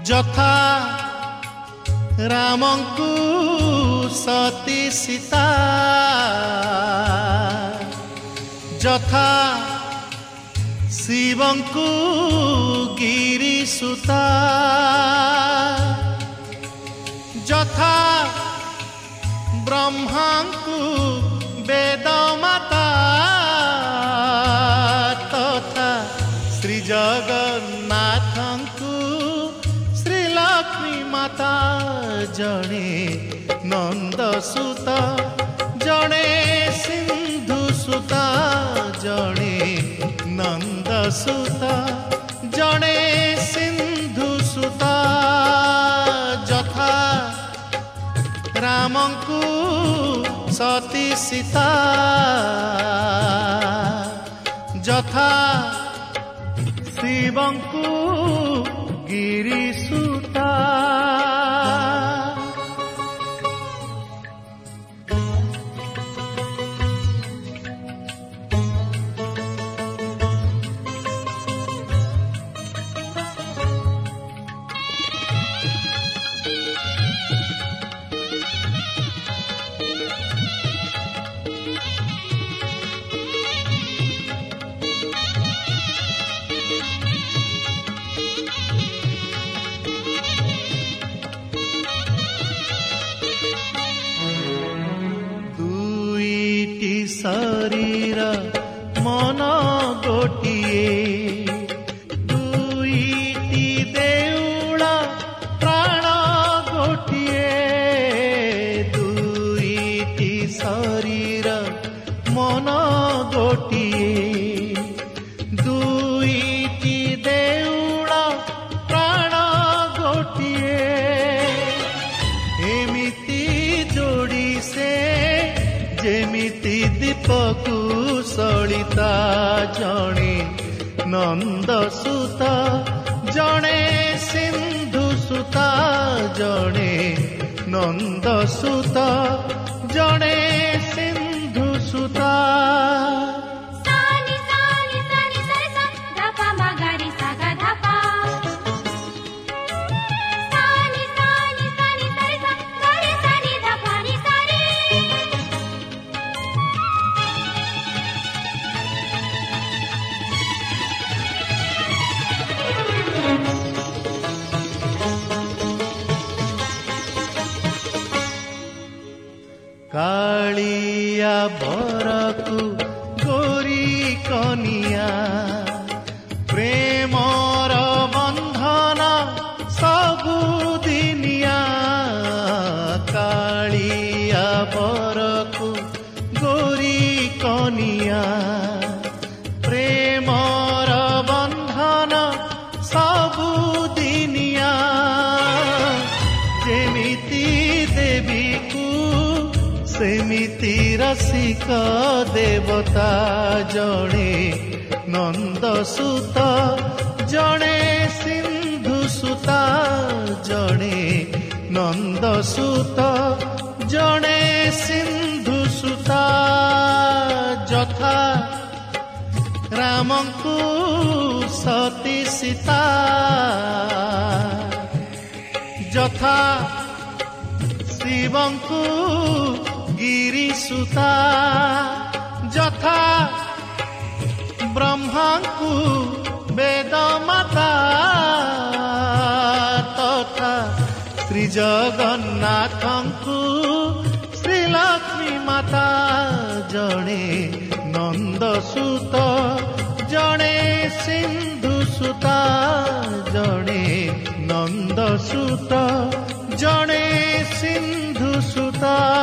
ଯଥା ରାମଙ୍କୁ ସତୀ ସୀତା, ଯଥା ଶିବଙ୍କୁ ଗିରିସୁତା, ଯଥା ବ୍ରହ୍ମାଙ୍କୁ ବେଦ ମାତା, ତଥା ଶ୍ରୀ ଜଗନ୍ନାଥଙ୍କୁ ଶ୍ରୀଲକ୍ଷ୍ମୀ ମାତା। ଜଣେ ନନ୍ଦସୁତ, ଜଣେ ସିନ୍ଧୁସୁତ, ଜଣେ ନନ୍ଦସୁତ, ଜଣେ ସିନ୍ଧୁସୁତ। ଯଥା ରାମଙ୍କୁ ସତୀ ସୀତା, ଯଥା ଶିବଙ୍କୁ ଗିରିସୁତା। ଶରୀର ମନ ଗୋଟିଏ, ଦୁଇଟି ଦେଉଳ ପ୍ରାଣ ଗୋଟିଏ। ଦୁଇଟି ଶରୀର ମନ ଗୋଟିଏ, ଦୁଇଟି ଦେଉଳ ପ୍ରାଣ ଗୋଟିଏ। ଏମିତି ଯୋଡ଼ି ସେ ଯେମିତି ଦୀପକୁ ସଳିତା। ଜଣେ ନନ୍ଦସୁତ, ଜଣେ ସିନ୍ଧୁସୁତ, ଜଣେ ନନ୍ଦସୁତ, ଜଣେ ସିନ୍ଧୁସୁତ। କାଳିଆ ବରକୁ ଗୋରି କନିଆ, ପ୍ରେମର ବନ୍ଧନ ସବୁଦିନିଆ। କାଳିଆ ବରକୁ ଗୋରି କନିଆ, ପ୍ରେମର ବନ୍ଧନ ସବୁଦିନିଆ। ଯେମିତି ଦେବୀକୁ ସେମିତି ରସିକ ଦେବତା। ଜଣେ ନନ୍ଦସୁତ, ଜଣେ ସିନ୍ଧୁସୁତ, ଜଣେ ନନ୍ଦସୁତ, ଜଣେ ସିନ୍ଧୁସୁତ। ଯଥା ରାମଙ୍କୁ ସତୀ ସୀତା, ଯଥା ଶିବଙ୍କୁ ଗିରିସୁତା, ଯଥା ବ୍ରହ୍ମାଙ୍କୁ ବେଦ ମାତା, ତଥା ଶ୍ରୀ ଜଗନ୍ନାଥଙ୍କୁ ଶ୍ରୀଲକ୍ଷ୍ମୀ ମାତା। ଜଣେ ନନ୍ଦସୁତ, ଜଣେ ସିନ୍ଧୁସୁତ, ଜଣେ ନନ୍ଦସୁତ, ଜଣେ ସିନ୍ଧୁସୁତ।